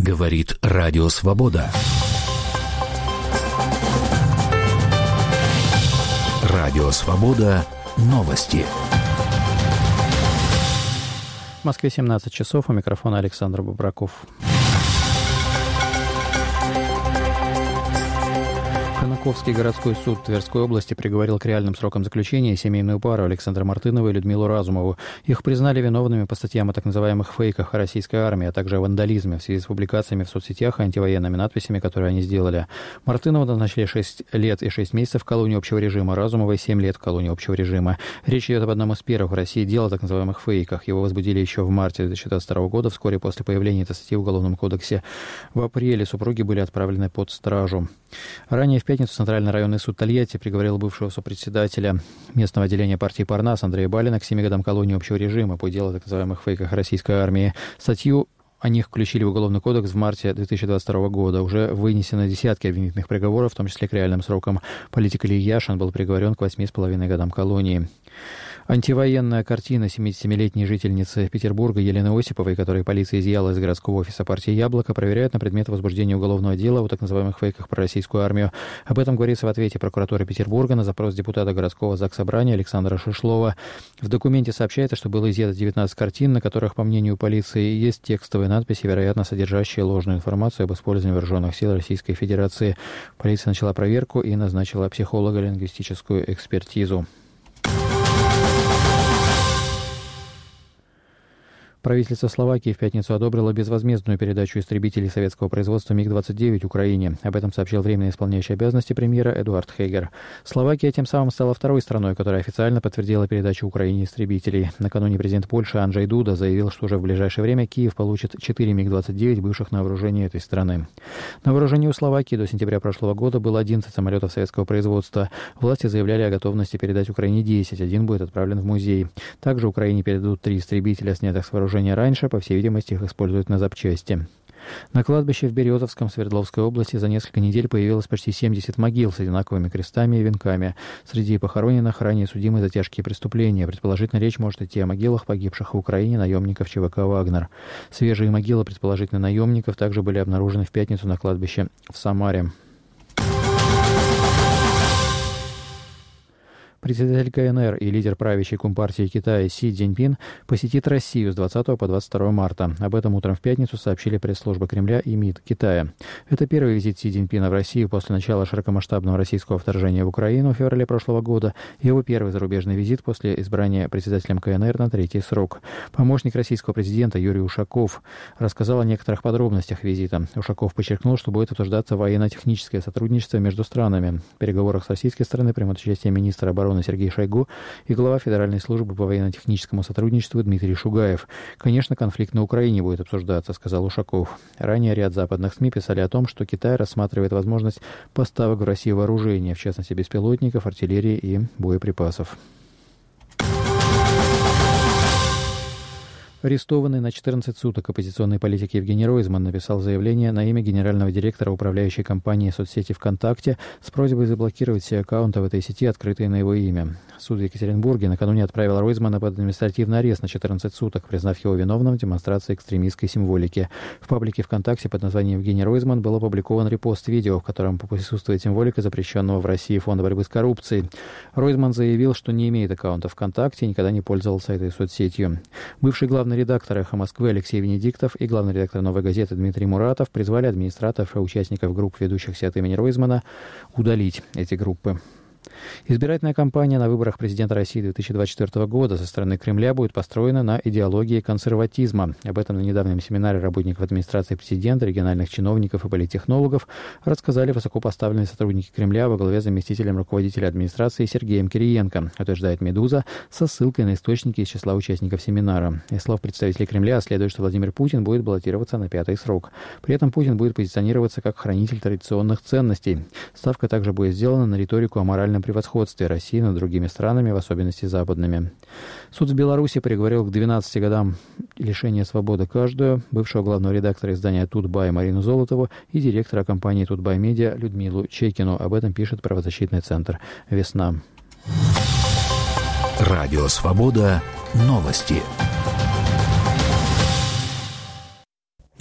Говорит Радио Свобода. Радио Свобода. Новости. В Москве 17 часов. У микрофона Александр Бобраков. Конаковский городской суд Тверской области приговорил к реальным срокам заключения семейную пару Александра Мартынова и Людмилу Разумову. Их признали виновными по статьям о так называемых фейках о российской армии, а также о вандализме в связи с публикациями в соцсетях и антивоенными надписями, которые они сделали. Мартынова назначили 6 лет и 6 месяцев в колонии общего режима, Разумовой 7 лет в колонии общего режима. Речь идет об одном из первых в России дел о так называемых фейках. Его возбудили еще в марте 2022 года, вскоре после появления этой статьи в Уголовном кодексе. В апреле супруги были отправлены под стражу. Ранее в пятницу Центральный районный суд Тольятти приговорил бывшего сопредседателя местного отделения партии Парнас Андрея Балина к 7 годам колонии общего режима по делу о так называемых фейках российской армии. Статью о них включили в Уголовный кодекс в марте 2022 года. Уже вынесены десятки обвинительных приговоров, в том числе к реальным срокам. Политик Илья Яшин был приговорен к 8,5 годам колонии. Антивоенная картина 77-летней жительницы Петербурга Елены Осиповой, которую полиция изъяла из городского офиса партии «Яблоко», проверяют на предмет возбуждения уголовного дела о так называемых фейках про российскую армию. Об этом говорится в ответе прокуратуры Петербурга на запрос депутата городского заксобрания Александра Шишлова. В документе сообщается, что было изъято 19 картин, на которых, по мнению полиции, есть текстовые надписи, вероятно, содержащие ложную информацию об использовании вооруженных сил Российской Федерации. Полиция начала проверку и назначила психолого-лингвистическую экспертизу. Правительство Словакии в пятницу одобрило безвозмездную передачу истребителей советского производства МиГ-29 Украине. Об этом сообщил временно исполняющий обязанности премьера Эдуард Хегер. Словакия тем самым стала второй страной, которая официально подтвердила передачу Украине истребителей. Накануне президент Польши Анджей Дуда заявил, что уже в ближайшее время Киев получит 4 МиГ-29, бывших на вооружении этой страны. На вооружении у Словакии до сентября прошлого года было 11 самолетов советского производства. Власти заявляли о готовности передать Украине 10, один будет отправлен в музей. Также Украине передадут 3 истребителя, снятых с вооружения раньше, по всей видимости, их используют на запчасти. На кладбище в Березовском, Свердловской области, за несколько недель появилось почти 70 могил с одинаковыми крестами и венками. Среди похороненных ранее судимы за тяжкие преступления. Предположительно, речь может идти о могилах погибших в Украине наемников ЧВК «Вагнер». Свежие могилы предположительно наемников также были обнаружены в пятницу на кладбище в Самаре. Председатель КНР и лидер правящей Компартии Китая Си Цзиньпин посетит Россию с 20 по 22 марта. Об этом утром в пятницу сообщили пресс-служба Кремля и МИД Китая. Это первый визит Си Цзиньпина в Россию после начала широкомасштабного российского вторжения в Украину в феврале прошлого года. Его первый зарубежный визит после избрания председателем КНР на 3-й срок. Помощник российского президента Юрий Ушаков рассказал о некоторых подробностях визита. Ушаков подчеркнул, что будет обсуждаться военно-техническое сотрудничество между странами. В переговорах с российской стороны примут участие министр обороны Сергей Шойгу и глава Федеральной службы по военно-техническому сотрудничеству Дмитрий Шугаев. Конечно, конфликт на Украине будет обсуждаться, сказал Ушаков. Ранее ряд западных СМИ писали о том, что Китай рассматривает возможность поставок в Россию вооружения, в частности беспилотников, артиллерии и боеприпасов. Арестованный на 14 суток оппозиционный политик Евгений Ройзман написал заявление на имя генерального директора управляющей компании соцсети ВКонтакте с просьбой заблокировать все аккаунты в этой сети, открытые на его имя. Суд в Екатеринбурге накануне отправил Ройзмана под административный арест на 14 суток, признав его виновным в демонстрации экстремистской символики. В паблике ВКонтакте под названием «Евгений Ройзман» был опубликован репост видео, в котором присутствует символика запрещенного в России Фонда борьбы с коррупцией. Ройзман заявил, что не имеет аккаунта ВКонтакте и никогда не пользовался этой соцсетью. Бывший главный редактор «Эхо Москвы» Алексей Венедиктов и главный редактор «Новой газеты» Дмитрий Муратов призвали администраторов и участников групп, ведущихся от имени Ройзмана, удалить эти группы. Избирательная кампания на выборах президента России 2024 года со стороны Кремля будет построена на идеологии консерватизма. Об этом на недавнем семинаре работников администрации президента, региональных чиновников и политтехнологов рассказали высокопоставленные сотрудники Кремля во главе с заместителем руководителя администрации Сергеем Кириенко, утверждает «Медуза» со ссылкой на источники из числа участников семинара. Из слов представителей Кремля следует, что Владимир Путин будет баллотироваться на 5-й срок. При этом Путин будет позиционироваться как хранитель традиционных ценностей. Ставка также будет сделана на риторику о моральном превосходстве России над другими странами, в особенности западными. Суд в Беларуси приговорил к 12 годам лишения свободы каждую бывшего главного редактора издания «Тутбай» Марину Золотову и директора компании «Тутбай Медиа» Людмилу Чекину. Об этом пишет правозащитный центр «Весна». Радио «Свобода». Новости.